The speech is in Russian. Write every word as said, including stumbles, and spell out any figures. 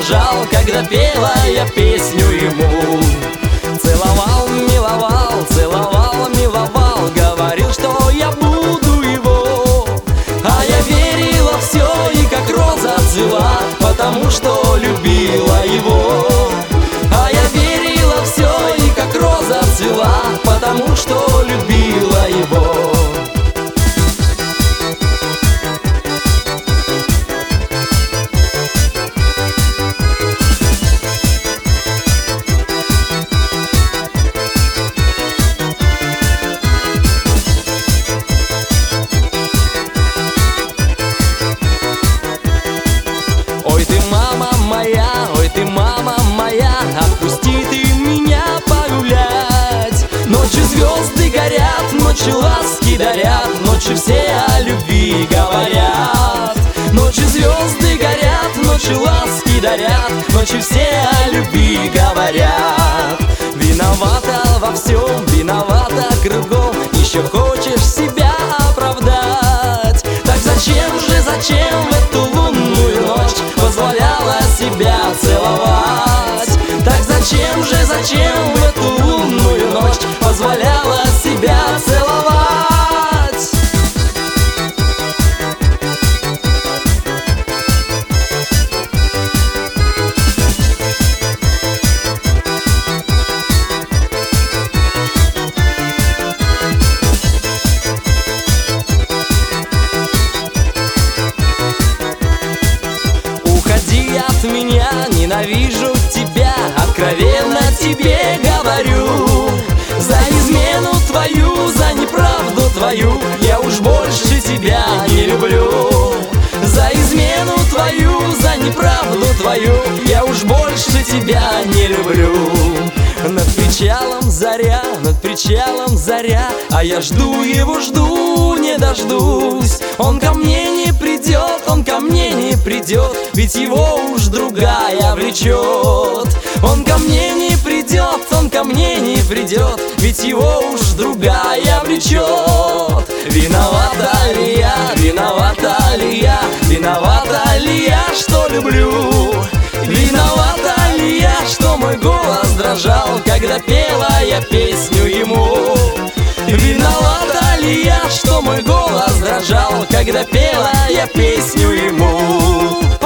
дрожал, когда пела я песню ему. Целовал, миловал, целовал, миловал, говорил, что я буду его. А я верила все и как роза цвела, потому что любила его. А я верила все и как роза цвела, потому что любила его. Ой ты, мама моя, ой ты, мама моя, отпусти ты меня погулять. Ночью звезды горят, ночью ласки дарят, ночью все о любви говорят. Ночью звезды горят, ночью ласки дарят, ночью все о любви говорят. Виновата во всем, виновата кругом, еще хочешь себя оправдать. Так зачем же, зачем в эту лунную ночь позволяла себя целовать? Так зачем же, зачем в эту лунную ночь позволяла себя целовать? Уходи от меня, ненавижу тебя, откровенно тебе говорю. За измену твою, за неправду твою я уж больше тебя не люблю. За измену твою, за неправду твою я уж больше тебя не люблю. Над причалом заря, над причалом заря, а я жду его, жду, не дождусь. Он ко мне не придет, он ко мне не придет, ведь его уж другая влечет. Он ко мне не придет, он ко мне не придет, ведь его уж другая влечет. Виновата ли я, виновата ли я, виновата ли я, что люблю? Виновата ли я, что мой голос дрожал, когда пела я песню ему? Виновата ли я, что мой голос дрожал, когда пела я песню ему?